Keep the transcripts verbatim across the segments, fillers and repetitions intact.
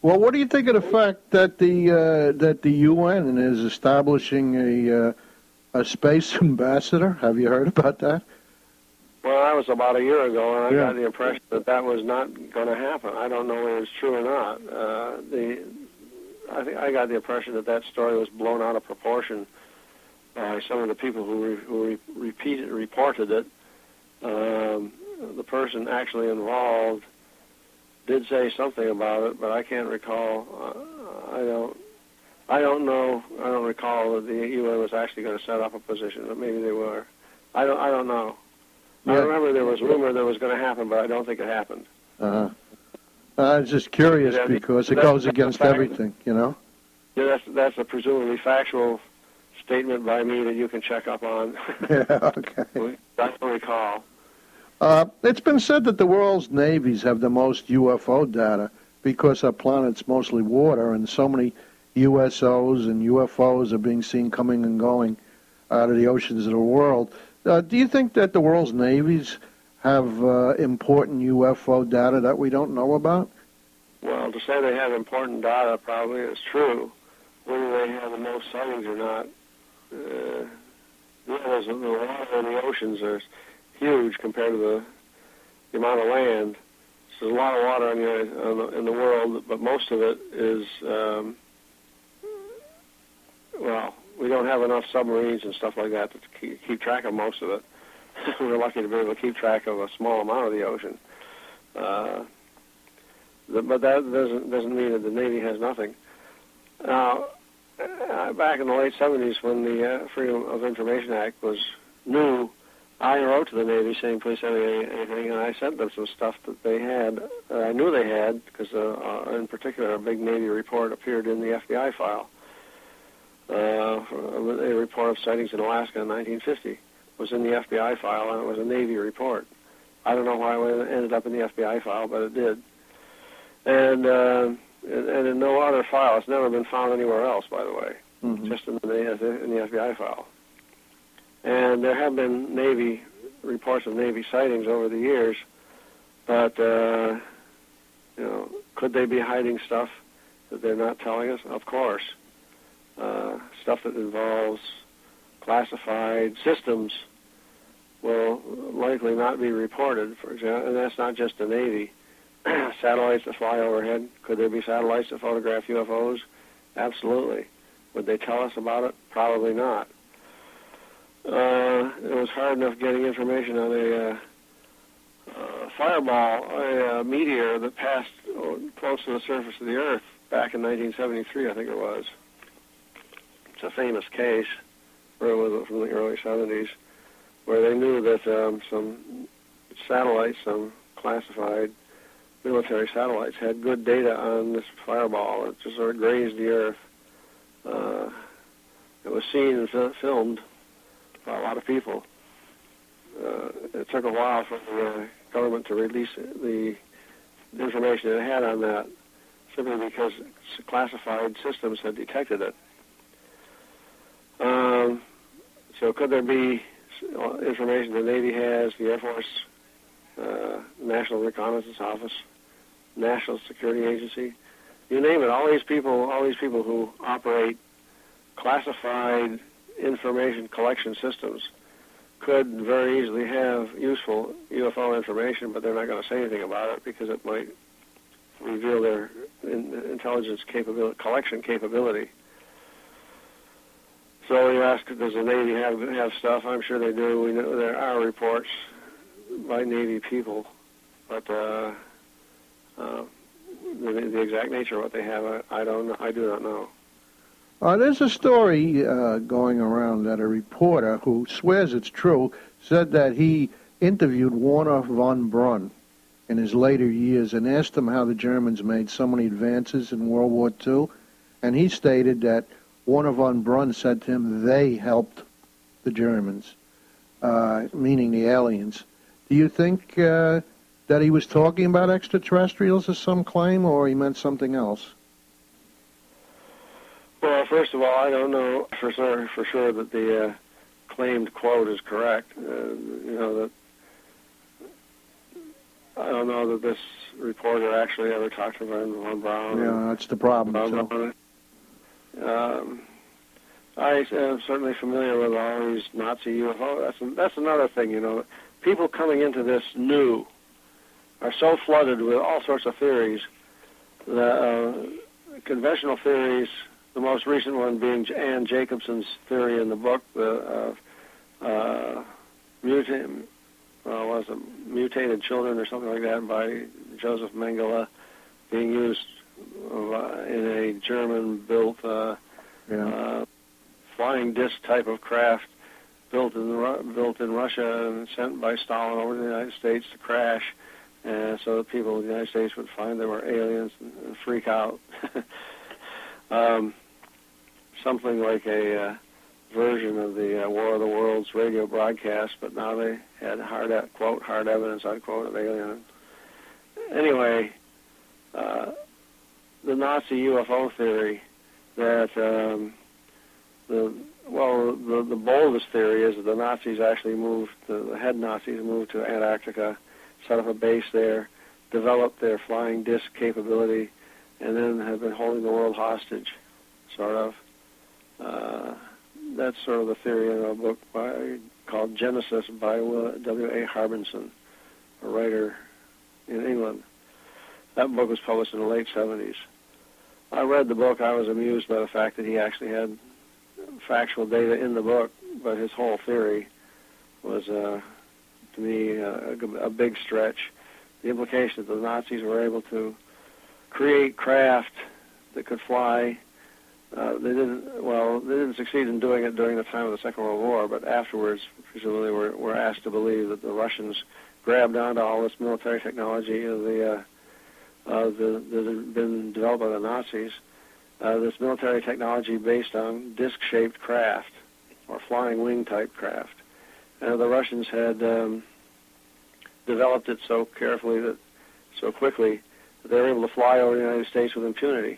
Well, what do you think of the fact that the uh, that the U N is establishing a uh, a space ambassador? Have you heard about that? Well, that was about a year ago, and I Yeah. got the impression that that was not going to happen. I don't know whether it's true or not. Uh, the I think I got the impression that that story was blown out of proportion by some of the people who re, who re, repeated reported it. Um, the person actually involved did say something about it, but I can't recall. Uh, I don't. I don't know. I don't recall that the U N was actually going to set up a position, but maybe they were. I don't. I don't know. Yeah. I remember there was rumor that was going to happen, but I don't think it happened. Uh-huh. I was just curious Yeah, because it that- goes that's against a fact. everything, you know. Yeah, that's that's a presumably factual statement by me that you can check up on. Yeah. Okay. I don't recall. Uh, it's been said that the world's navies have the most U F O data because our planet's mostly water, and so many U S Os and U F Os are being seen coming and going out of the oceans of the world. Uh, do you think that the world's navies have uh, important U F O data that we don't know about? Well, to say they have important data probably is true. Whether they have the most sightings or not, uh, yeah, there's, the water in the oceans are huge compared to the, the amount of land. So there's a lot of water in the, on the, in the world, but most of it is, um, well, we don't have enough submarines and stuff like that to keep, keep track of most of it. We're lucky to be able to keep track of a small amount of the ocean. Uh, the, but that doesn't doesn't mean that the Navy has nothing. Now, uh, back in the late seventies, when the uh, Freedom of Information Act was new, I wrote to the Navy saying, please send me anything, and I sent them some stuff that they had, uh, I knew they had, because uh, uh, in particular a big Navy report appeared in the F B I file. Uh, a report of sightings in Alaska in nineteen fifty was in the F B I file, and it was a Navy report. I don't know why it ended up in the F B I file, but it did. And uh, and in no other file. It's never been found anywhere else, by the way, Mm-hmm. just in the, in the F B I file. And there have been Navy reports of Navy sightings over the years, but, uh, you know, could they be hiding stuff that they're not telling us? Of course. Uh, stuff that involves classified systems will likely not be reported, for example, and that's not just the Navy. Satellites that fly overhead, could there be satellites that photograph U F Os? Absolutely. Would they tell us about it? Probably not. Uh, it was hard enough getting information on a uh, uh, fireball, a uh, meteor that passed close to the surface of the Earth back in nineteen seventy-three, I think it was. It's a famous case from the early seventies, where they knew that um, some satellites, some classified military satellites, had good data on this fireball. It just sort of grazed the Earth. Uh, it was seen and fil- filmed by a lot of people. Uh, it took a while for the uh, government to release the information it had on that, simply because classified systems had detected it. Um, so could there be information the Navy has, the Air Force, uh, National Reconnaissance Office, National Security Agency, you name it, all these people, all these people who operate classified information collection systems could very easily have useful U F O information, but they're not going to say anything about it because it might reveal their in, intelligence capability, collection capability. So you ask, does the Navy have have stuff? I'm sure they do. We know there are reports by Navy people, but uh, uh, the, the exact nature of what they have, I, I don't know. I do not know. Uh, there's a story uh, going around that a reporter who swears it's true said that he interviewed Warner von Braun in his later years and asked him how the Germans made so many advances in World War Two, and he stated that Warner von Braun said to him they helped the Germans, uh, meaning the aliens. Do you think uh, that he was talking about extraterrestrials, as some claim, or he meant something else? Well, first of all, I don't know for sure, for sure that the uh, claimed quote is correct. Uh, you know, that I don't know that this reporter actually ever talked to Wernher von Braun. Yeah, that's the problem. Von So. Braun. Um, I am certainly familiar with all these Nazi U F Os. That's, that's another thing, you know. People coming into this new are so flooded with all sorts of theories. The uh, conventional theories, the most recent one being Ann Jacobson's theory in the book, the uh, uh, muta- uh, was it Mutated Children or something like that by Joseph Mengele, being used uh, in a German-built uh, Yeah. uh, flying disc type of craft built in Ru- built in Russia and sent by Stalin over to the United States to crash, and so that people in the United States would find there were aliens and, and freak out. um, something like a uh, version of the uh, War of the Worlds radio broadcast, but now they had hard e- quote hard evidence unquote of aliens. Anyway, uh, the Nazi U F O theory that um, the well, the, the boldest theory is that the Nazis actually moved, the, the head Nazis moved to Antarctica, set up a base there, developed their flying disc capability, and then have been holding the world hostage, sort of. Uh, that's sort of the theory in a book by, called Genesis by W A Harbinson, a writer in England. That book was published in the late seventies. I read the book. I was amused by the fact that he actually had factual data in the book, but his whole theory was, uh, to me, uh, a, a big stretch. The implication that the Nazis were able to create craft that could fly. Uh, they didn't. Well, they didn't succeed in doing it during the time of the Second World War, but afterwards, presumably, were, were asked to believe that the Russians grabbed onto all this military technology of the uh, uh, the, that had been developed by the Nazis. Uh, this military technology based on disc-shaped craft or flying wing-type craft. And the Russians had um, developed it so carefully, that so quickly, that they were able to fly over the United States with impunity.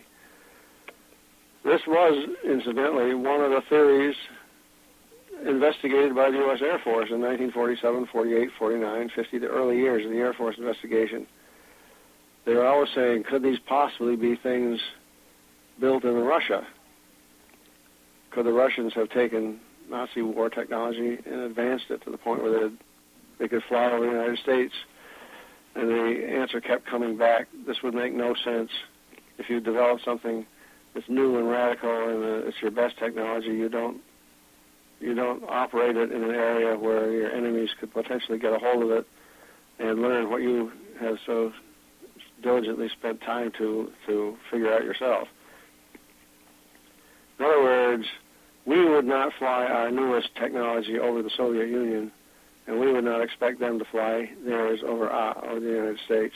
This was, incidentally, one of the theories investigated by the U S Air Force in nineteen forty-seven, forty-eight, forty-nine, fifty, the early years of the Air Force investigation. They were always saying, could these possibly be things built in Russia? Could the Russians have taken Nazi war technology and advanced it to the point where they, they could fly over the United States? And the answer kept coming back, this would make no sense. If you develop something that's new and radical and uh, it's your best technology, you don't you don't operate it in an area where your enemies could potentially get a hold of it and learn what you have so diligently spent time to, to figure out yourself. In other words, we would not fly our newest technology over the Soviet Union, and we would not expect them to fly theirs over, uh, over the United States.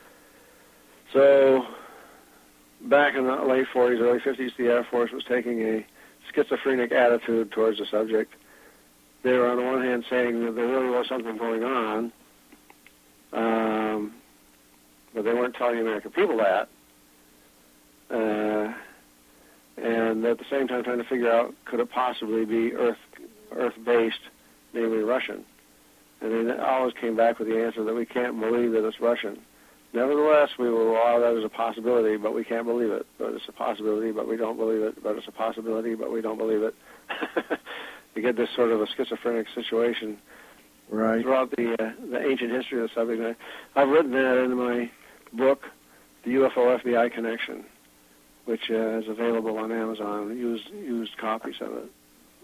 So, back in the late forties, early fifties, the Air Force was taking a schizophrenic attitude towards the subject. They were, on the one hand, saying that there really was something going on, um, but they weren't telling the American people that. Uh, and at the same time trying to figure out, could it possibly be Earth, Earth-based, namely Russian? And they always came back with the answer that we can't believe that it's Russian. Nevertheless, we will allow that as a possibility, but we can't believe it. But it's a possibility, but we don't believe it. But it's a possibility, but we don't believe it. You get this sort of a schizophrenic situation Right. throughout the uh, the ancient history of the subject. I've written that in my book, The U F O F B I Connection, which uh, is available on Amazon, used used copies of it.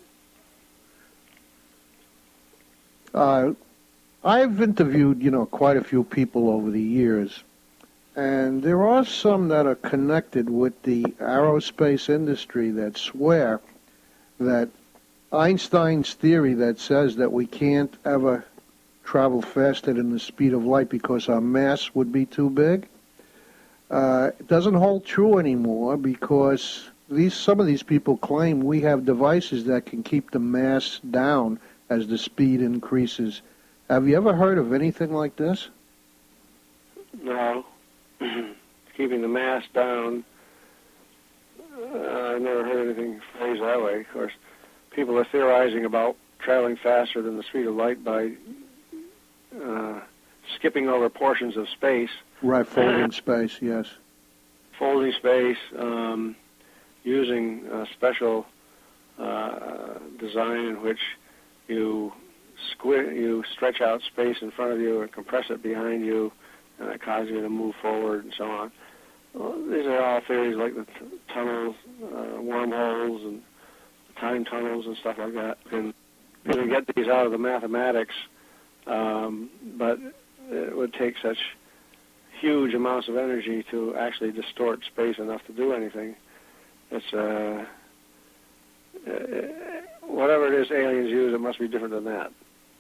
Uh, I've interviewed, you know, quite a few people over the years, and there are some that are connected with the aerospace industry that swear that Einstein's theory that says that we can't ever travel faster than the speed of light because our mass would be too big, uh, it doesn't hold true anymore, because these some of these people claim we have devices that can keep the mass down as the speed increases. Have you ever heard of anything like this? No. Keeping the mass down, uh, I've never heard anything phrased that way. Of course, people are theorizing about traveling faster than the speed of light by uh, skipping over portions of space. Right, folding space, yes. Folding space, um, using a special uh, design in which you squi- you stretch out space in front of you and compress it behind you, and that causes you to move forward and so on. Well, these are all theories like the t- tunnels, uh, wormholes, and time tunnels and stuff like that. And you can get these out of the mathematics, um, but it would take such huge amounts of energy to actually distort space enough to do anything. It's uh, uh, whatever it is aliens use, it must be different than that.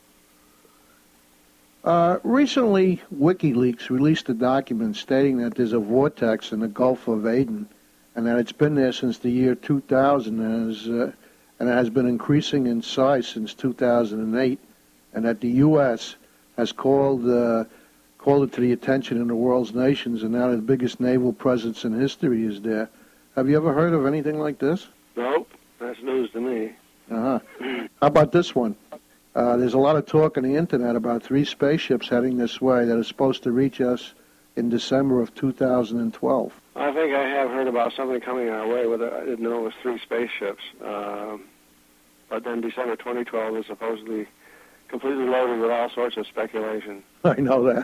Uh, recently, WikiLeaks released a document stating that there's a vortex in the Gulf of Aden, and that it's been there since the year two thousand, and, is, uh, and it has been increasing in size since two thousand eight, and that the U S has called uh, called it to the attention of the world's nations, and now the biggest naval presence in history is there. Have you ever heard of anything like this? Nope, that's news to me. Uh-huh. How about this one? Uh, there's a lot of talk on the internet about three spaceships heading this way that are supposed to reach us in December of two thousand twelve. I think I have heard about something coming our way. Whether I didn't know it was three spaceships, um, but then December twenty twelve is supposedly completely loaded with all sorts of speculation. I know that.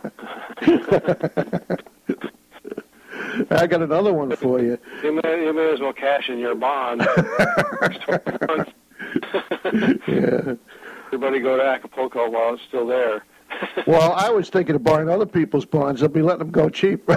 I got another one for you. You may, you may as well cash in your bond. Yeah. Everybody go to Acapulco while it's still there. Well, I was thinking of buying other people's bonds. I'll be letting them go cheap.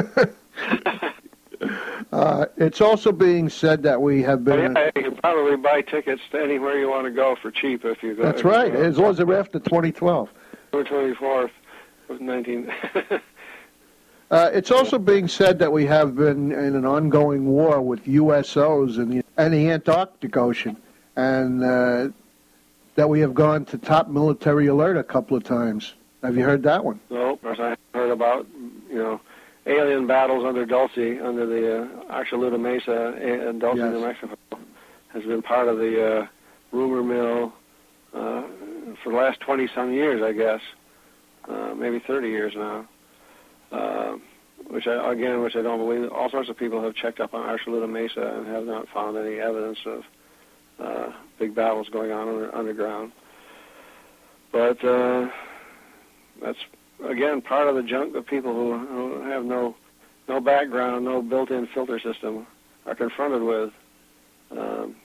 uh, it's also being said that we have been... Well, yeah, you can probably buy tickets to anywhere you want to go for cheap if you go. That's right, as long as they're after twenty twelve. October twenty-fourth of nineteen... Uh, it's also being said that we have been in an ongoing war with U S Os in the, in the Antarctic Ocean, and uh, that we have gone to top military alert a couple of times. Have you heard that one? No, as I heard about, you know, alien battles under Dulce, under the uh, Axalita Mesa and Dulce, Yes. New Mexico, has been part of the uh, rumor mill uh, for the last twenty-some years, I guess, uh, maybe thirty years now. Uh, which I, again, which I don't believe. All sorts of people have checked up on Archuleta Mesa and have not found any evidence of uh, big battles going on under, underground. But uh, that's again part of the junk that people who, who have no no background, no built-in filter system are confronted with. Um,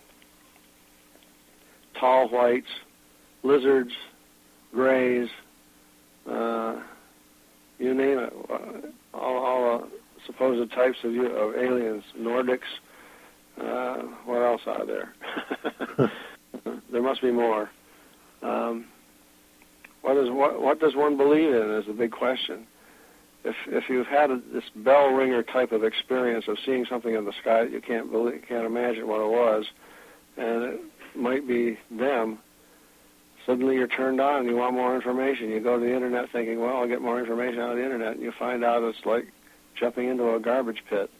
tall whites, lizards, grays. Uh, You name it, all, all the supposed types of, of aliens, Nordics. Uh, what else are there? There must be more. Um, what is what? What does one believe in? Is the big question. If if you've had a, this bell ringer type of experience of seeing something in the sky that you can't believe, can't imagine what it was, and it might be them. Suddenly you're turned on and you want more information. You go to the internet thinking, well, I'll get more information out of the internet, and you find out it's like jumping into a garbage pit.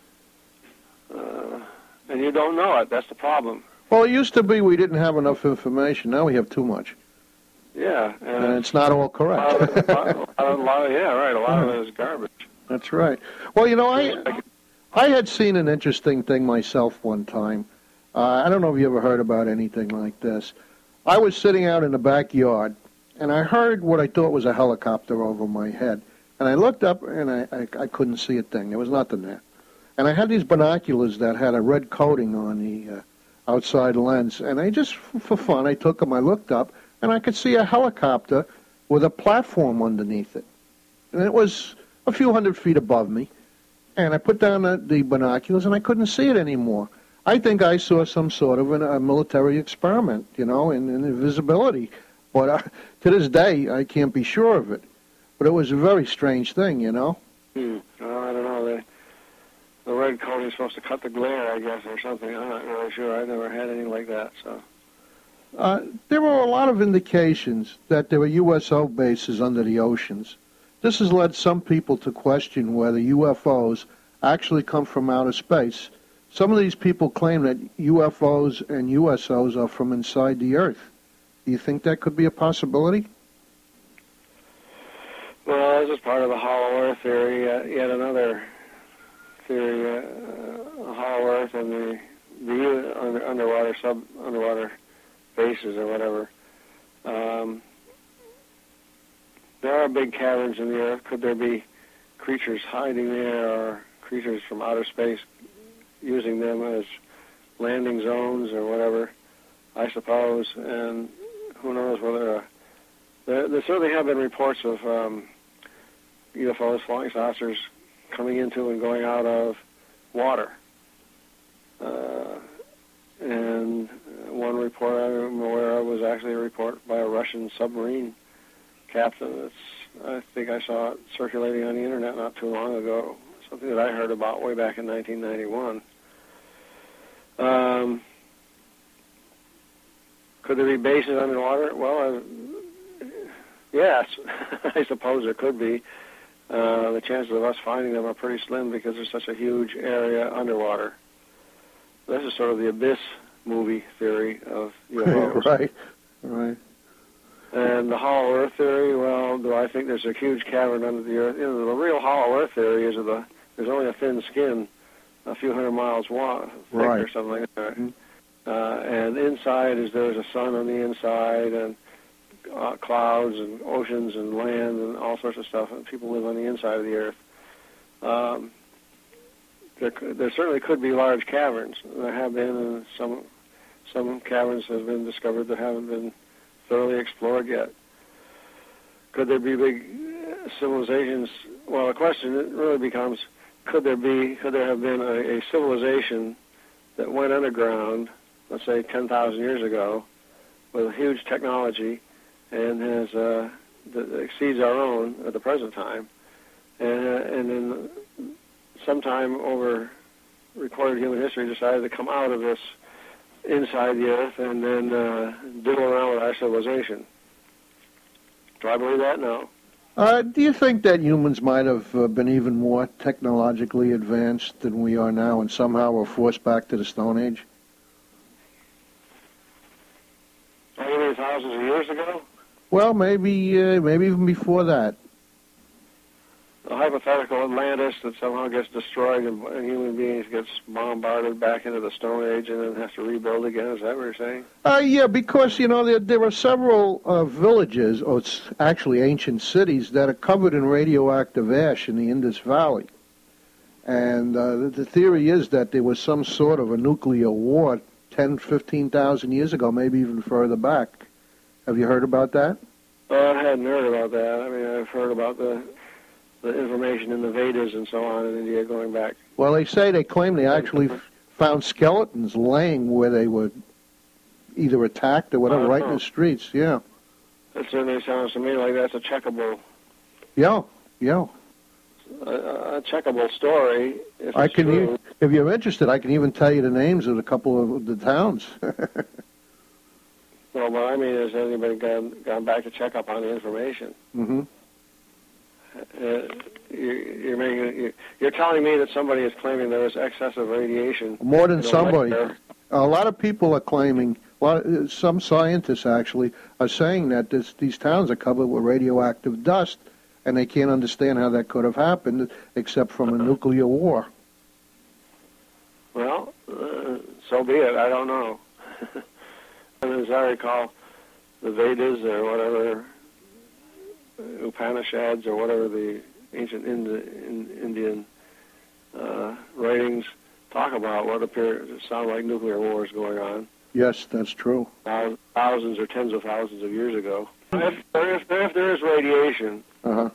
Uh, and you don't know it. That's the problem. Well, it used to be we didn't have enough information. Now we have too much. Yeah. And, and it's not all correct. a lot of, a lot, a lot, a lot of, yeah, right. A lot of it is garbage. That's right. Well, you know, I, I had seen an interesting thing myself one time. Uh, I don't know if you ever heard about anything like this. I was sitting out in the backyard, and I heard what I thought was a helicopter over my head. And I looked up, and I, I, I couldn't see a thing. There was nothing there. And I had these binoculars that had a red coating on the uh, outside lens. And I just, for fun, I took them, I looked up, and I could see a helicopter with a platform underneath it. And it was a few hundred feet above me. And I put down the, the binoculars, and I couldn't see it anymore. I think I saw some sort of an, a military experiment, you know, in, in invisibility. But uh, to this day, I can't be sure of it. But it was a very strange thing, you know. Hmm. Well, I don't know. The, the red coating is supposed to cut the glare, I guess, or something. I'm not really sure. I've never had anything like that. So. Uh, there were a lot of indications that there were U S O bases under the oceans. This has led some people to question whether U F Os actually come from outer space. Some of these people claim that U F Os and U S Os are from inside the Earth. Do you think that could be a possibility? Well, this is part of the hollow earth theory. Uh, yet another theory, uh, hollow earth and the the under, underwater sub underwater bases or whatever. Um, there are big caverns in the earth. Could there be creatures hiding there, or creatures from outer space using them as landing zones or whatever? I suppose, and who knows whether uh, there, there certainly have been reports of um, U F Os, flying saucers, coming into and going out of water. Uh, and one report I'm aware of was actually a report by a Russian submarine captain. That's, I think I saw it circulating on the internet not too long ago, something that I heard about way back in nineteen ninety-one. Um, could there be bases underwater? Well, uh, yes, I suppose there could be. Uh, the chances of us finding them are pretty slim because there's such a huge area underwater. This is sort of the Abyss movie theory of U F Os. Right, right. And the hollow earth theory, well, do I think there's a huge cavern under the earth? You know, the real hollow earth theory is that the, there's only a thin skin, a few hundred miles wide, thick right. or something like that. Mm-hmm. Uh, and inside is there's a sun on the inside, and uh, clouds and oceans and land and all sorts of stuff, and people live on the inside of the earth. Um, there, there certainly could be large caverns. There have been, and some some caverns have been discovered that haven't been thoroughly explored yet. Could there be big civilizations? Well, the question really becomes: Could there be? Could there have been a, a civilization that went underground, let's say ten thousand years ago, with huge technology, and has uh, that exceeds our own at the present time, and uh, and then sometime over recorded human history decided to come out of this inside the earth and then uh, diddle around with our civilization? Do I believe that? No. Uh, do you think that humans might have uh, been even more technologically advanced than we are now, and somehow were forced back to the Stone Age? Maybe thousands of years ago? Well, maybe, uh, maybe even before that. A hypothetical Atlantis that somehow gets destroyed and, and human beings gets bombarded back into the Stone Age and then has to rebuild again. Is that what you're saying? Uh, yeah, because, you know, there, there are several uh, villages, or it's actually ancient cities, that are covered in radioactive ash in the Indus Valley. And uh, the, the theory is that there was some sort of a nuclear war ten, fifteen thousand years ago, maybe even further back. Have you heard about that? Oh, I hadn't heard about that. I mean, I've heard about the the information in the Vedas and so on in India going back. Well, they say, they claim they actually found skeletons laying where they were either attacked or whatever, right in the streets, yeah. That certainly sounds to me like that's a checkable... Yeah, yeah. A, a checkable story, if I it's can, true. If you're interested, I can even tell you the names of a couple of the towns. Well, what I mean is, has anybody gone, gone back to check up on the information? Mm-hmm. Uh, you, you're, making, you, you're telling me that somebody is claiming there was excessive radiation. More than in the somebody. winter. A lot of people are claiming, a lot, some scientists actually are saying that this, these towns are covered with radioactive dust, and they can't understand how that could have happened except from a nuclear war. Well, uh, so be it. I don't know. And as I recall, the Vedas or whatever, Upanishads or whatever the ancient Indi- in Indian uh, writings talk about what appear to sound like nuclear wars going on. Yes, that's true. Thousands or tens of thousands of years ago. If there is, if there is radiation, uh-huh.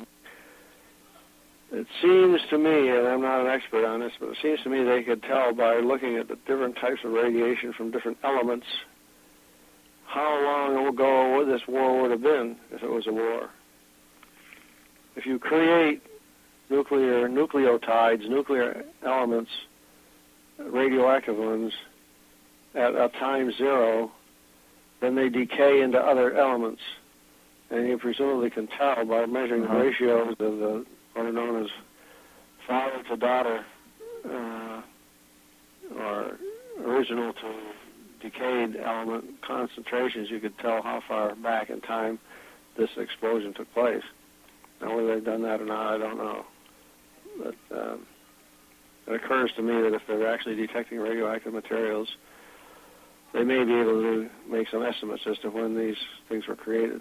It seems to me, and I'm not an expert on this, but it seems to me they could tell by looking at the different types of radiation from different elements how long ago this war would have been if it was a war. If you create nuclear nucleotides, nuclear elements, radioactive ones, at a time zero, then they decay into other elements. And you presumably can tell by measuring uh-huh. the ratios of the what are known as father to daughter, uh, or original to decayed element concentrations. You could tell how far back in time this explosion took place. Now, whether they've done that or not, I don't know. But um, it occurs to me that if they're actually detecting radioactive materials, they may be able to make some estimates as to when these things were created.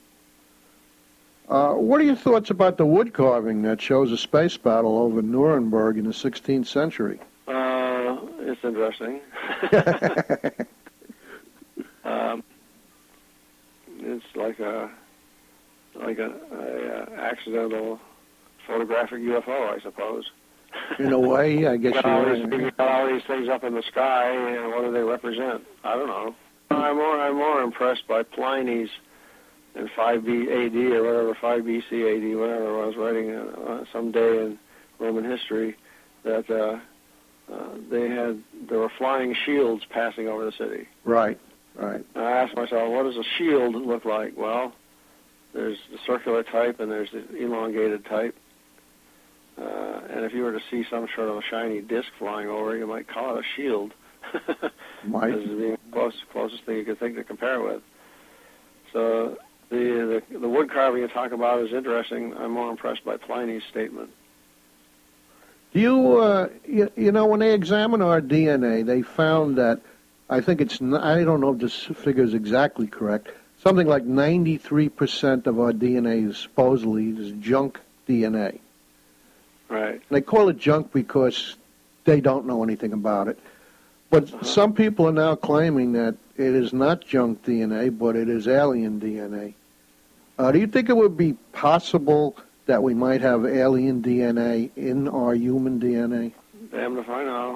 Uh, what are your thoughts about the wood carving that shows a space battle over Nuremberg in the sixteenth century? Uh, it's interesting. um, it's like a like a, a, a accidental photographic U F O, I suppose. In a way, I guess you got all, you're these, right. you got all these things up in the sky, and what do they represent? I don't know. I'm more I'm more impressed by Pliny's in five B A D or whatever, five B C A D, whatever I was writing uh, some day in Roman history, that uh, uh, they had there were flying shields passing over the city. Right, right. And I asked myself, what does a shield look like? Well, there's the circular type and there's the elongated type. Uh, and if you were to see some sort of a shiny disc flying over, you might call it a shield. Might. This is the close, closest thing you could think to compare it with. So the, the the wood carving you talk about is interesting. I'm more impressed by Pliny's statement. Do you, uh, you, you know, when they examined our D N A, they found that, I think it's, I don't know if this figure is exactly correct, something like ninety-three percent of our D N A is supposedly is junk D N A. Right. They call it junk because they don't know anything about it. But uh-huh. some people are now claiming that it is not junk D N A, but it is alien D N A. Uh, do you think it would be possible that we might have alien D N A in our human D N A? Damned if I know.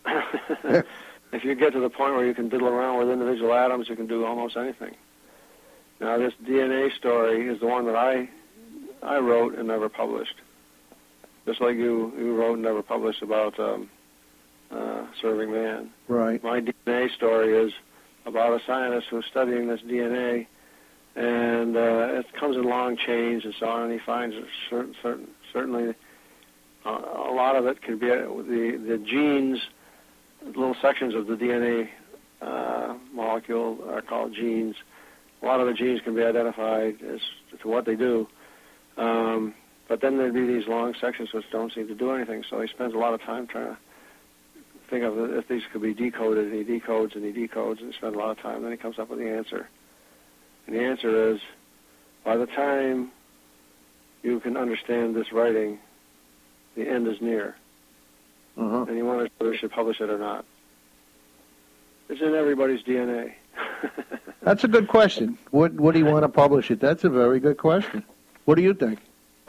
If you get to the point where you can diddle around with individual atoms, you can do almost anything. Now, this D N A story is the one that I I wrote and never published. Just like you, you wrote and never published about um, uh, serving man. Right. My D N A story is about a scientist who's studying this D N A, and uh, it comes in long chains and so on, and he finds certain, certain, certainly uh, a lot of it could be uh, the, the genes, little sections of the D N A uh, molecule are called genes. A lot of the genes can be identified as to what they do. Um, But then there'd be these long sections which don't seem to do anything. So he spends a lot of time trying to think of if these could be decoded, and he decodes and he decodes, and he spends a lot of time. Then he comes up with the answer. And the answer is, by the time you can understand this writing, the end is near. Uh-huh. And he wonders whether he should publish it or not. It's in everybody's D N A. That's a good question. Would, would he want to publish it? That's a very good question. What do you think?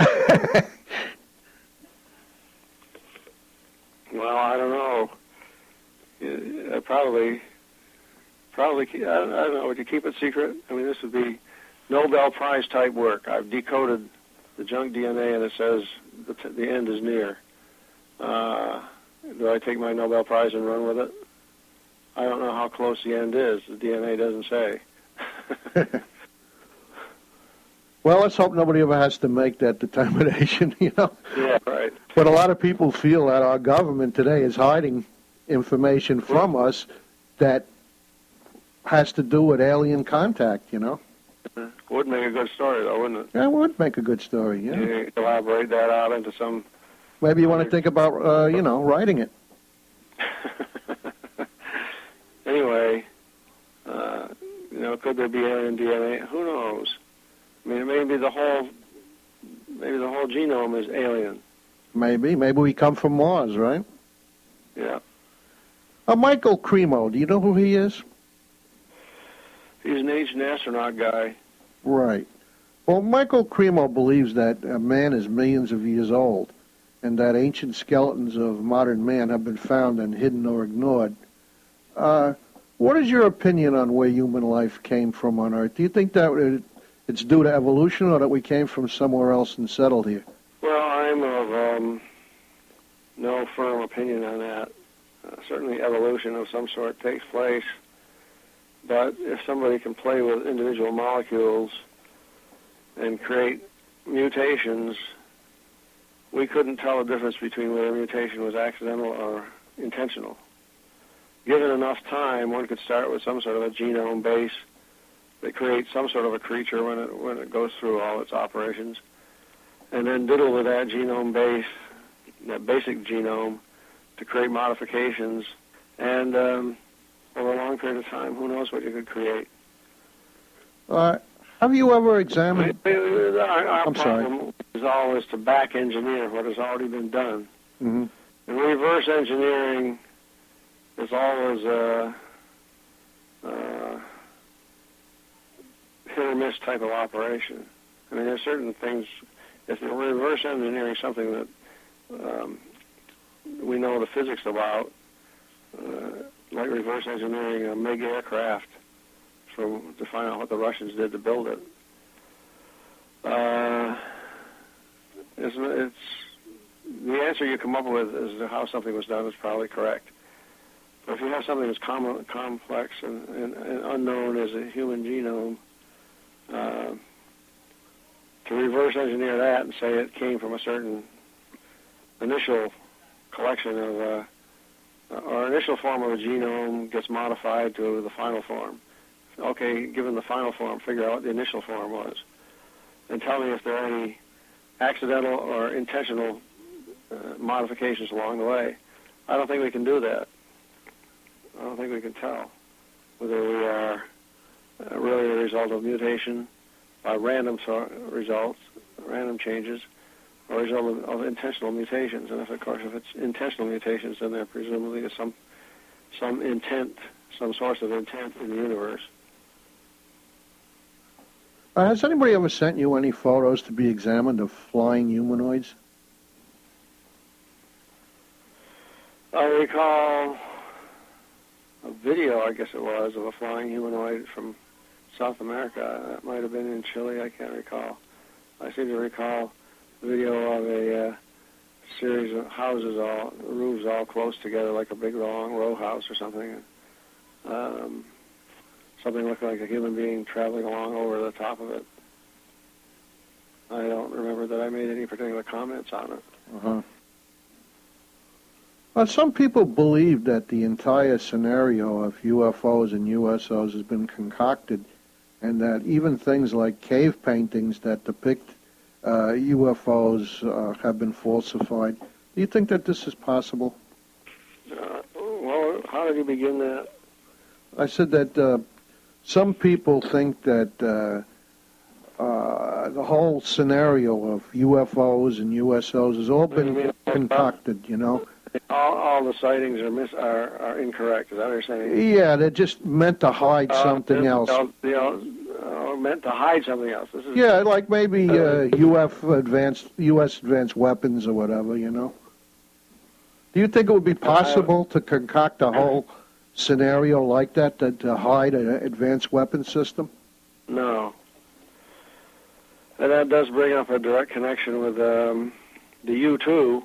Well, I don't know. Uh, probably, probably. I don't, I don't know. Would you keep it secret? I mean, this would be Nobel Prize type work. I've decoded the junk D N A, and it says the, t- the end is near. Uh, do I take my Nobel Prize and run with it? I don't know how close the end is. The D N A doesn't say. Well, let's hope nobody ever has to make that determination, you know. Yeah, right. But a lot of people feel that our government today is hiding information from us that has to do with alien contact, you know. Would make a good story, though, wouldn't it? That would make a good story, yeah. You elaborate that out into some... Maybe you want to think about, uh, you know, writing it. Anyway, uh, you know, could there be alien D N A? Who knows? I mean, maybe the whole, maybe the whole genome is alien. Maybe. Maybe we come from Mars, right? Yeah. Uh, Michael Cremo, do you know who he is? He's an ancient astronaut guy. Right. Well, Michael Cremo believes that a man is millions of years old and that ancient skeletons of modern man have been found and hidden or ignored. Uh, what is your opinion on where human life came from on Earth? Do you think that it, it's due to evolution or that we came from somewhere else and settled here? Well, I'm of um, no firm opinion on that. Uh, certainly evolution of some sort takes place. But if somebody can play with individual molecules and create mutations, we couldn't tell the difference between whether a mutation was accidental or intentional. Given enough time, one could start with some sort of a genome base that creates some sort of a creature when it when it goes through all its operations. and then diddle with that genome base, that basic genome, to create modifications. And um, over a long period of time, who knows what you could create. Uh, have you ever examined... Our, our I'm problem sorry. is always to back engineer what has already been done. Mm-hmm. And reverse engineering is always a, a hit or miss type of operation. I mean, there's certain things, if you're reverse engineering something that um, we know the physics about, uh, like reverse engineering a MiG aircraft from, to find out what the Russians did to build it. Uh, it's, it's the answer you come up with as to how something was done is probably correct. But if you have something that's com- complex and, and, and unknown as a human genome, uh, to reverse engineer that and say it came from a certain initial collection of, uh, or initial form of a genome gets modified to the final form. Okay, given the final form, figure out what the initial form was. And tell me if there are any accidental or intentional uh, modifications along the way. I don't think we can do that. I don't think we can tell whether we are uh, really a result of mutation by random so- results, random changes, or a result of, of intentional mutations. And if, of course, if it's intentional mutations, then there presumably is some some intent, some source of intent in the universe. Uh, has anybody ever sent you any photos to be examined of flying humanoids? I recall a video, I guess it was, of a flying humanoid from South America. That might have been in Chile, I can't recall. I seem to recall a video of a uh, series of houses, all roofs all close together, like a big long row house or something. Um, something looking like a human being traveling along over the top of it. I don't remember that I made any particular comments on it. Uh-huh. Well, some people believe that the entire scenario of U F Os and U S Os has been concocted, and that even things like cave paintings that depict uh, U F Os uh, have been falsified. Do you think that this is possible? Uh, well, how did you begin that? I said that uh, some people think that uh, uh, the whole scenario of U F Os and U S Os has all been mean, concocted, you know? All, all the sightings are mis are, are incorrect. Is that what you're saying? Yeah, they're just meant to hide Uh, something uh, else. You know, uh, meant to hide something else. This is, Yeah, like maybe uh, U F advanced U S advanced weapons or whatever, you know. Do you think it would be possible to concoct a whole scenario like that, to, to hide an advanced weapons system? No. And that does bring up a direct connection with um, the U two.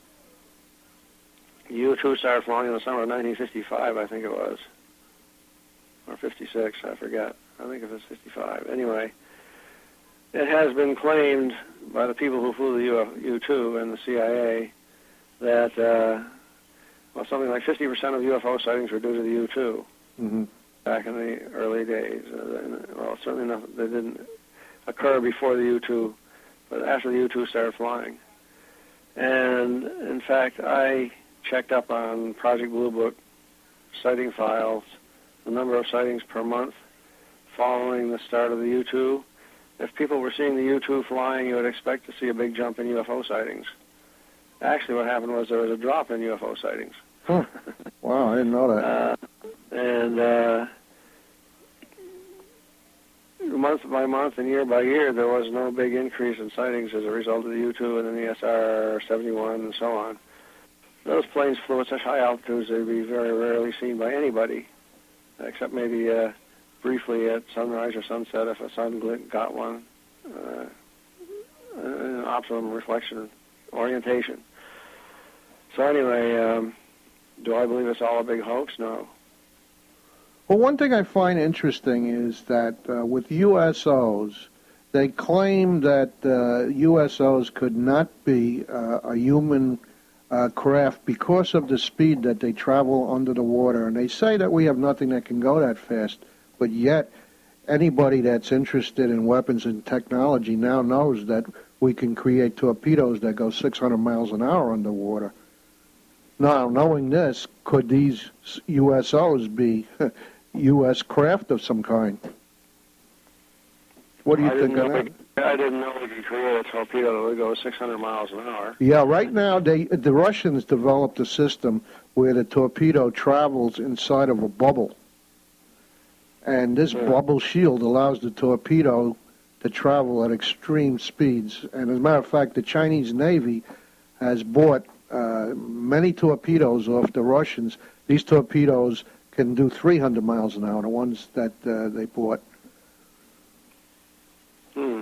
U two started flying in the summer of nineteen fifty-five, I think it was. Or fifty-six, I forget. I think it was fifty-five. Anyway, it has been claimed by the people who flew the U two and the C I A that uh, well, something like fifty percent of U F O sightings were due to the U two Mm-hmm. back in the early days. Uh, well, certainly not, they didn't occur before the U two, but after the U two started flying. And, in fact, I checked up on Project Blue Book sighting files, the number of sightings per month following the start of the U two. If people were seeing the U two flying, you would expect to see a big jump in U F O sightings. Actually, what happened was there was a drop in U F O sightings. Huh. Wow, I didn't know that. Uh, and uh, month by month and year by year, there was no big increase in sightings as a result of the U two and then the S R seventy-one and so on. Those planes flew at such high altitudes they'd be very rarely seen by anybody, except maybe uh, briefly at sunrise or sunset if a sun glint got one, uh, an optimum reflection orientation. So anyway, um, do I believe it's all a big hoax? No. Well, one thing I find interesting is that uh, with U S Os, they claim that uh, U S Os could not be uh, a human uh, craft because of the speed that they travel under the water. And they say that we have nothing that can go that fast, but yet anybody that's interested in weapons and technology now knows that we can create torpedoes that go six hundred miles an hour underwater. Now, knowing this, could these U S Os be U S craft of some kind? What do you I think didn't of know that? we, I didn't know we could create a torpedo that would go six hundred miles an hour. Yeah, right now they the Russians developed a system where the torpedo travels inside of a bubble. And this Yeah. bubble shield allows the torpedo to travel at extreme speeds. And as a matter of fact, the Chinese Navy has bought uh, many torpedoes off the Russians. These torpedoes can do three hundred miles an hour, the ones that uh, they bought. Hmm.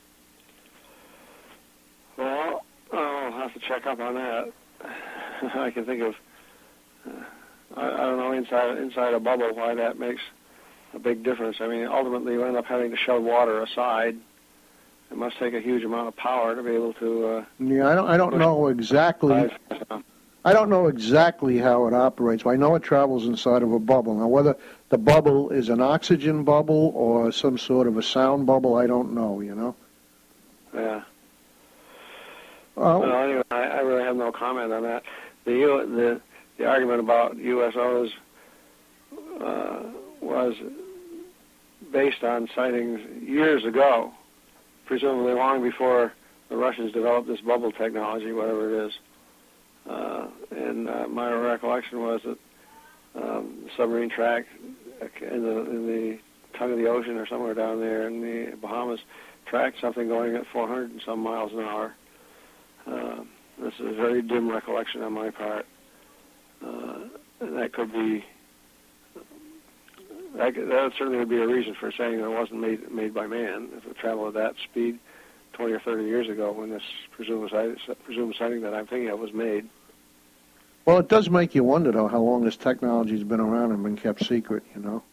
Well, I'll have to check up on that. I can think of, uh, I, I don't know, inside inside a bubble, why that makes a big difference. I mean, ultimately you end up having to shove water aside. It must take a huge amount of power to be able to. Uh, Yeah, I don't. I don't know exactly. I don't know exactly how it operates. But I know it travels inside of a bubble. Now, whether the bubble is an oxygen bubble or some sort of a sound bubble, I don't know. You know. Yeah. Oh. Well, anyway, I, I really have no comment on that. The U, the the argument about U S Os uh, was based on sightings years ago, presumably long before the Russians developed this bubble technology, whatever it is. Uh, and uh, my recollection was that um, the submarine track in the in the tongue of the ocean or somewhere down there in the Bahamas tracked something going at four hundred and some miles an hour. Uh, this is a very dim recollection on my part. Uh, and that could be, that, that certainly would be a reason for saying that it wasn't made made by man. If it traveled at that speed twenty or thirty years ago when this presumed sighting, presumed sighting that I'm thinking of was made. Well, it does make you wonder, though, how long this technology's been around and been kept secret, you know?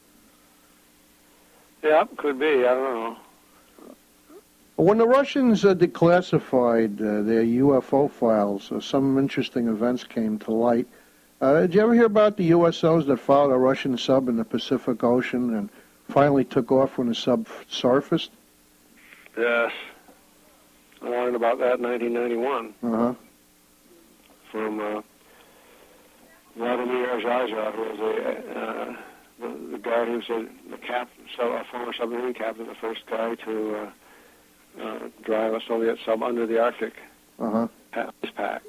Yeah, could be. I don't know. When the Russians uh, declassified uh, their U F O files, uh, some interesting events came to light. Uh, did you ever hear about the U S Os that followed a Russian sub in the Pacific Ocean and finally took off when the sub surfaced? Yes. I learned about that in nineteen ninety-one Uh-huh. from uh, Vladimir Zhazha, who was a, uh, the, the guy who was a, the cap, so a former submarine captain, the first guy to uh, uh, drive a Soviet sub under the Arctic Uh-huh. ice pack.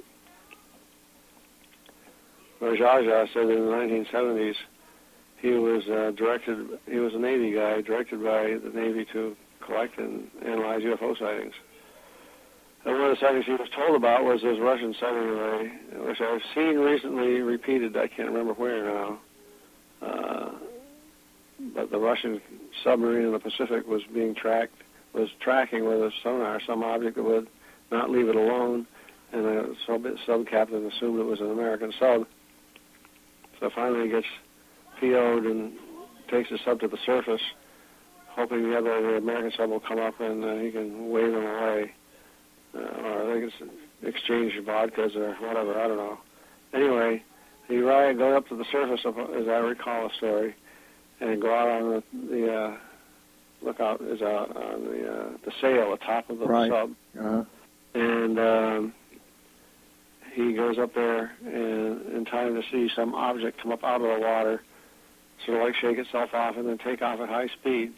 Where Zhazha said in the nineteen seventies he was uh, directed, he was a Navy guy, directed by the Navy to collect and analyze U F O sightings. And one of the sightings he was told about was this Russian sighting array, which I've seen recently repeated. I can't remember where now. Uh, but the Russian submarine in the Pacific was being tracked, was tracking with a sonar some object that would not leave it alone, and the sub, sub captain assumed it was an American sub. So finally he gets P O'd and takes the sub to the surface, hoping the other the American sub will come up and uh, he can wave them away. Uh, or they can exchange vodkas or whatever, I don't know. Anyway, he ride, go up to the surface, of, as I recall the story, and go out on the, the uh, lookout, is out on the uh, the sail, the top of the Right. sub. Uh-huh. And um, he goes up there in, in time to see some object come up out of the water, sort of like shake itself off and then take off at high speed.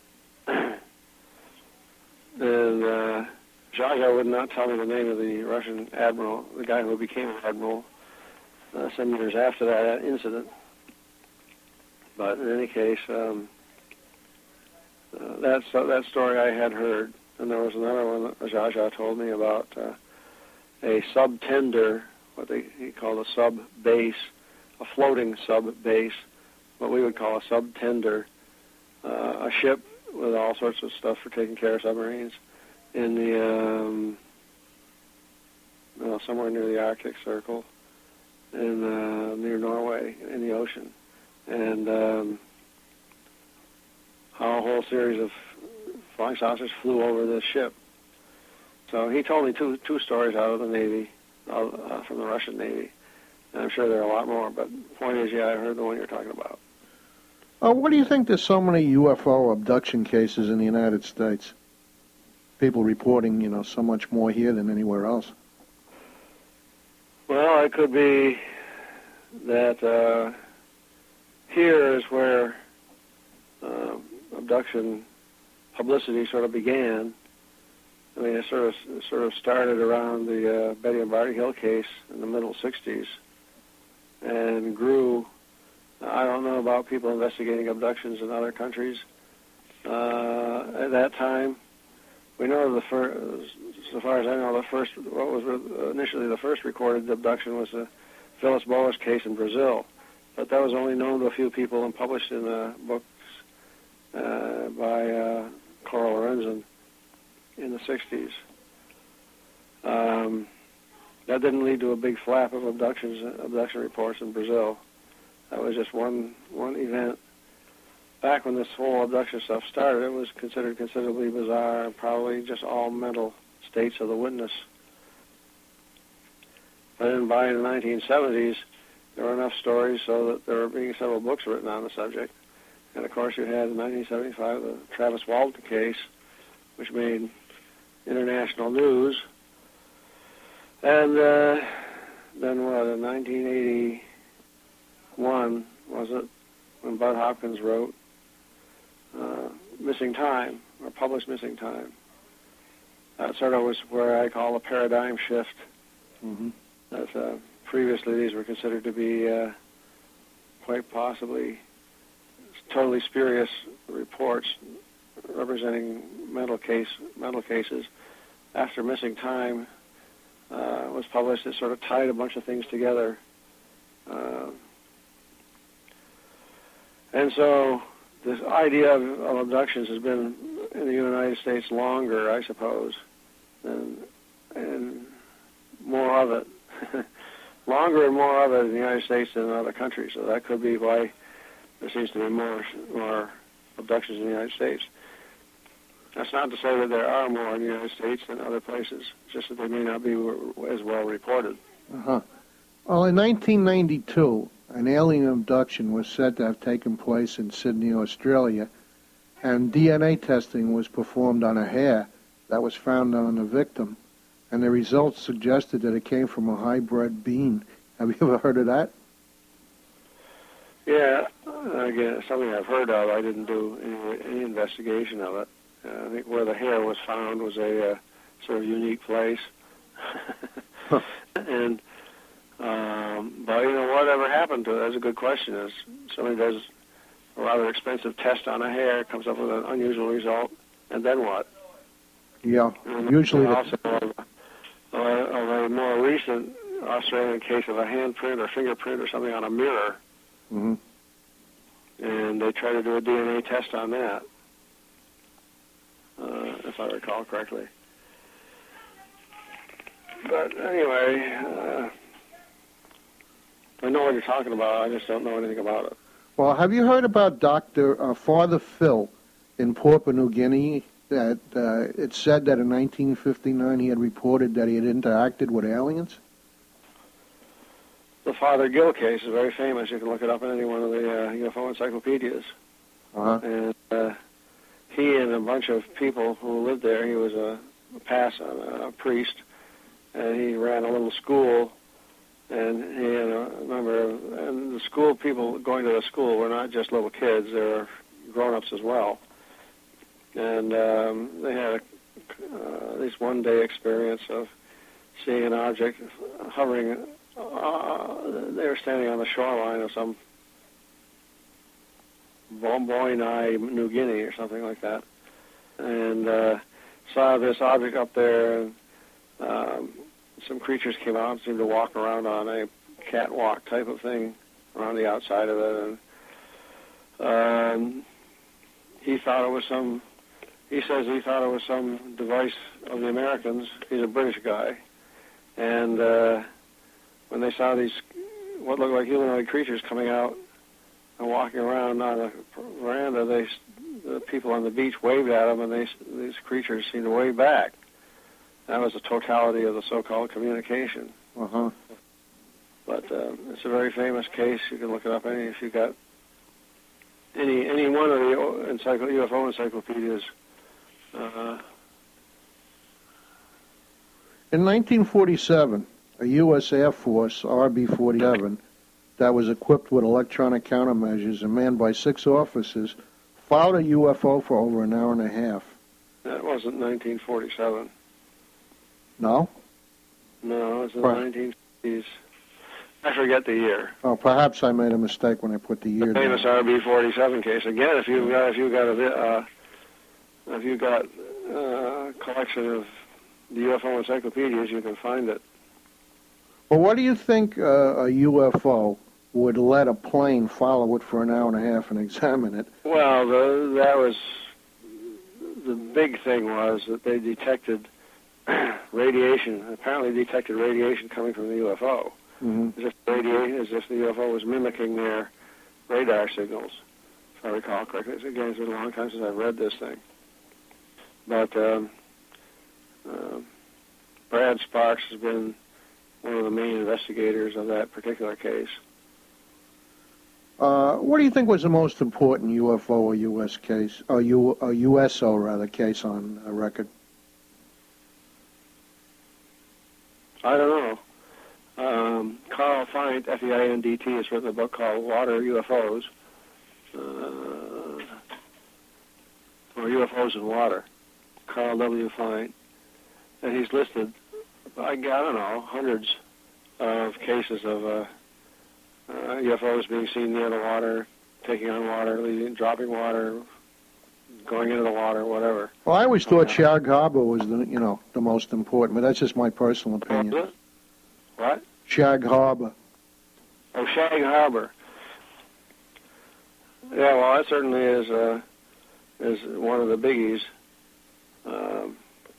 and uh, Zhazha would not tell me the name of the Russian admiral, the guy who became an admiral uh, some years after that incident. But in any case, um, uh, that's, uh, that story I had heard. And there was another one that Zhazha told me about uh, a sub-tender, what they he called a sub-base, a floating sub-base, what we would call a sub-tender, uh, a ship with all sorts of stuff for taking care of submarines in the, um, well, somewhere near the Arctic Circle, in uh, near Norway, in the ocean, and um, how a whole series of flying saucers flew over this ship. So he told me two two stories out of the Navy, uh, from the Russian Navy, and I'm sure there are a lot more. But the point is, yeah, I heard the one you're talking about. Uh, what do you think there's so many U F O abduction cases in the United States? people reporting, you know, so much more here than anywhere else. Well, it could be that uh, here is where uh, abduction publicity sort of began. I mean, it sort of sort of started around the uh, Betty and Barty Hill case in the middle sixties, and grew. I don't know about people investigating abductions in other countries. Uh, at that time, we know the first, so far as I know, the first, what was initially the first recorded abduction was the Phyllis Boas case in Brazil, but that was only known to a few people and published in the books uh, by uh, Coral Lorenzen in the sixties. Um, that didn't lead to a big flap of abductions, abduction reports in Brazil. That was just one one event. Back when this whole abduction stuff started, it was considered considerably bizarre and probably just all mental states of the witness. But then by the nineteen seventies, there were enough stories so that there were being several books written on the subject. And of course, you had in nineteen seventy-five the Travis Walton case, which made international news. And uh, then what, in nineteen eighty-one, was it, when Bud Hopkins wrote uh, Missing Time, or published Missing Time. That sort of was where I call a paradigm shift. Mm-hmm. That, uh, previously these were considered to be uh, quite possibly totally spurious reports representing mental case mental cases. After Missing Time uh, was published, it sort of tied a bunch of things together. Uh, and so this idea of, of abductions has been in the United States longer, I suppose, than, and more of it. Longer and more of it in the United States than in other countries. So that could be why there seems to be more more abductions in the United States. That's not to say that there are more in the United States than other places, just that they may not be as well reported. Uh-huh. Well, in nineteen ninety-two, an alien abduction was said to have taken place in Sydney, Australia, and D N A testing was performed on a hair that was found on the victim, and the results suggested that it came from a hybrid being. Have you ever heard of that? Yeah, again, something I've heard of. I didn't do any, any investigation of it. Uh, I think where the hair was found was a uh, sort of unique place. Huh. And um, but you know, whatever happened to it? That's a good question. Is somebody does a rather expensive test on a hair, comes up with an unusual result, and then what? Yeah, And usually the... also of, of a more recent Australian case of a handprint or fingerprint or something on a mirror. Mm-hmm. And they try to do a D N A test on that, uh, if I recall correctly. But anyway, uh, I know what you're talking about. I just don't know anything about it. Well, have you heard about Doctor Uh, Father Phil in Papua New Guinea? That uh, it said that in nineteen fifty-nine he had reported that he had interacted with aliens? The Father Gill case is very famous. You can look it up in any one of the uh, U F O encyclopedias. Uh-huh. And uh, he and a bunch of people who lived there, he was a, a pass, a, a priest, and he ran a little school, and he had a number of, and the school people going to the school were not just little kids, they were grown-ups as well. And um, they had a, uh, at least one day experience of seeing an object hovering. Uh, they were standing on the shoreline of some Bomboinai, New Guinea or something like that, and uh, saw this object up there, and um, some creatures came out and seemed to walk around on a catwalk type of thing around the outside of it, and um, he thought it was some, he says he thought it was some device of the Americans. He's a British guy, and uh, when they saw these, what looked like humanoid creatures coming out and walking around on a veranda, they, the people on the beach waved at them, and they, these creatures seemed to wave back. That was the totality of the so-called communication. Uh-huh. But uh, it's a very famous case. You can look it up any if you got any any one of the encycl- U F O encyclopedias. Uh, In nineteen forty-seven, a U S Air Force R B forty-seven that was equipped with electronic countermeasures and manned by six officers followed a U F O for over an hour and a half. That wasn't nineteen forty-seven. No? No, it was in Right. the nineteen fifties. I forget the year. Oh, perhaps I made a mistake when I put the year The famous down. R B forty-seven case. Again, if you've got if you've got a vi- uh, if you've got uh, a collection of the U F O encyclopedias, you can find it. Well, what do you think uh, a U F O would let a plane follow it for an hour and a half and examine it? Well, the, that was the big thing was that they detected radiation. Apparently, detected radiation coming from the U F O. Mm-hmm. As if radiation, as if the U F O was mimicking their radar signals, if I recall correctly. It's, again, it's been a long time since I've read this thing. But um, uh, Brad Sparks has been one of the main investigators of that particular case. Uh, what do you think was the most important U F O or U S case, or U, or U S O rather, case on uh, record? I don't know. Um, Carl Feindt, F E I N D T, has written a book called Water U F Os, uh, or U F Os in Water. Carl W. Feindt, and he's listed, I don't know, hundreds of cases of uh, uh, U F Os being seen near the water, taking on water, leaving, dropping water, going into the water, whatever. Well, I always thought Shag Harbor was the, you know, the most important, but that's just my personal opinion. What? What? Shag Harbor. Oh, Shag Harbor. Yeah, well, that certainly is uh, is one of the biggies. Um,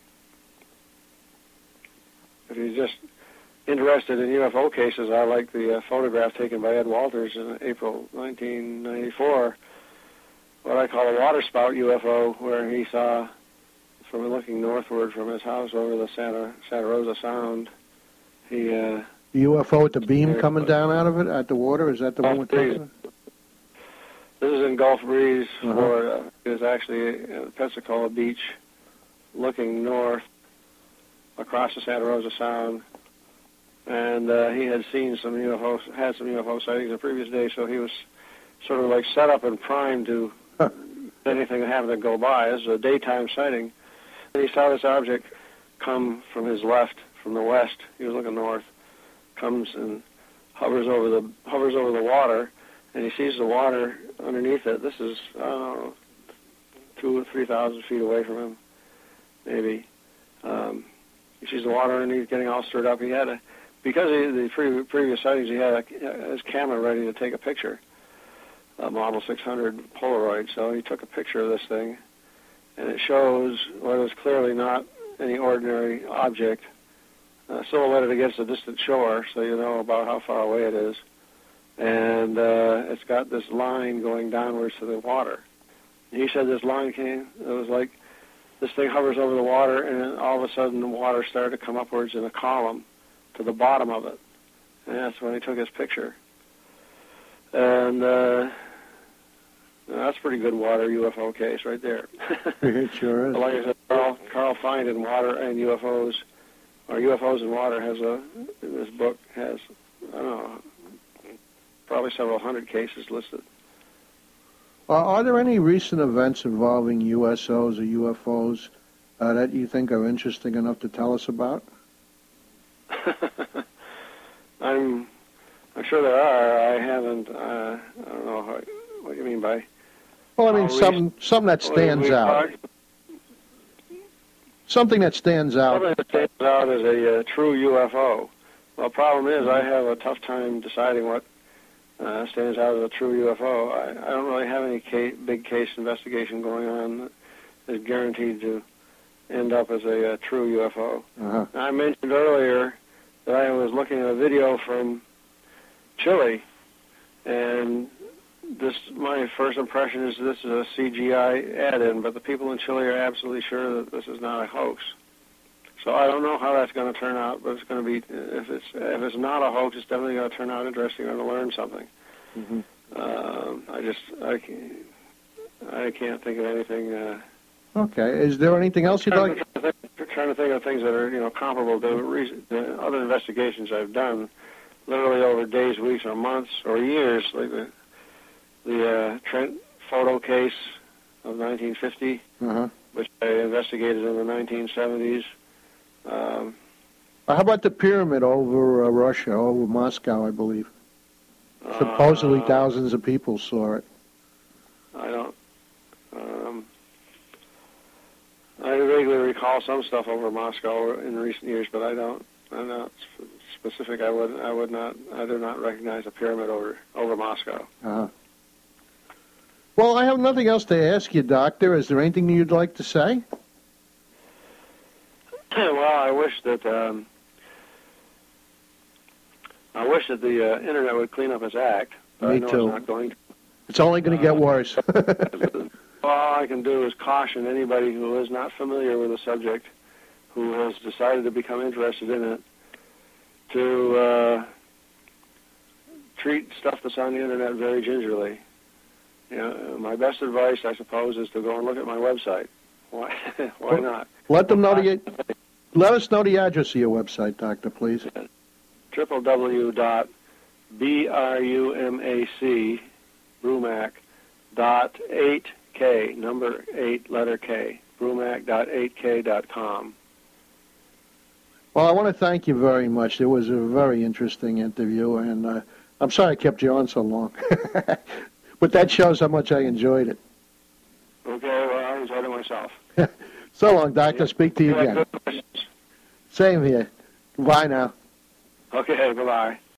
if you're just interested in U F O cases, I like the uh, photograph taken by Ed Walters in April nineteen ninety-four, what I call a water spout U F O, where he saw, from looking northward from his house over the Santa, Santa Rosa Sound, he... Uh, The U F O with the beam Yeah, coming but- down out of it at the water? Is that the one we're talking about? This is in Gulf Breeze, Uh-huh. Florida. It was actually at Pensacola Beach, looking north across the Santa Rosa Sound, and uh, he had seen some U F O, had some U F O sightings the previous day, so he was sort of like set up and primed to anything that happened to go by. This was a daytime sighting. And he saw this object come from his left, from the west. He was looking north, comes and hovers over the hovers over the water, and he sees the water underneath it. This is, I don't know, two or three thousand feet away from him, maybe. Um, he sees the water underneath getting all stirred up. He had a, because of the pre- previous sightings, he had a, his camera ready to take a picture, a Model six hundred Polaroid. So he took a picture of this thing, and it shows what was clearly not any ordinary object, uh, silhouetted against a distant shore, so you know about how far away it is. And uh, it's got this line going downwards to the water. He said this line came, it was like this thing hovers over the water, and then all of a sudden the water started to come upwards in a column to the bottom of it. And that's when he took his picture. And uh, that's a pretty good water U F O case right there. It sure is. Like I said, Carl, Carl Feindt in water and U F Os, or U F Os in water has a, in this book has, I don't know, probably several hundred cases listed. Uh, are there any recent events involving U S Os or U F Os uh, that you think are interesting enough to tell us about? I'm, I'm sure there are. I haven't. Uh, I don't know how, what you mean by. Well, I mean, Uh, something, something that stands we, we out. talked- Something that stands out. Something that stands out as a uh, true U F O. Well, the problem is I have a tough time deciding what uh, stands out as a true U F O. I, I don't really have any case, big case investigation going on that is guaranteed to end up as a, uh true U F O. Uh-huh. I mentioned earlier that I was looking at a video from Chile, and this my first impression is this is a C G I add-in, but the people in Chile are absolutely sure that this is not a hoax. So I don't know how that's going to turn out, but it's going to be, if it's if it's not a hoax, it's definitely going to turn out interesting and to learn something. Mm-hmm. Um, I just I can't, I can't think of anything. Uh, Okay. Is there anything else you'd like? trying, to think, trying to think of things that are, you know, comparable to recent, the other investigations I've done, literally over days, weeks, or months, or years, like the, the uh, Trent photo case of nineteen fifty, Uh-huh. which I investigated in the nineteen seventies. Um, How about the pyramid over uh, Russia, over Moscow, I believe? Supposedly uh, thousands of people saw it. I don't. Um, I vaguely recall some stuff over Moscow in recent years, but I don't. I'm not sp- specific. I would. I would not. I do not recognize a pyramid over over Moscow. Uh-huh. Well, I have nothing else to ask you, Doctor. Is there anything you'd like to say? Well, I wish that. Um, I wish that the uh, internet would clean up its act. But Me I know too. It's not going to. It's only going to get worse. All I can do is caution anybody who is not familiar with the subject, who has decided to become interested in it, to uh, treat stuff that's on the internet very gingerly. You know, my best advice, I suppose, is to go and look at my website. Why? Why not? Let them know the. Let us know the address of your website, Doctor, please. w w w dot brumac brumac dot eight k number eight letter K brumac dot eight k dot com. Well, I want to thank you very much. It was a very interesting interview, and uh, I'm sorry I kept you on so long. But that shows how much I enjoyed it. Okay, well, I enjoyed it myself. So long, Doctor. Speak to you You have again. good questions. Same here. Bye now. Okay, bye-bye.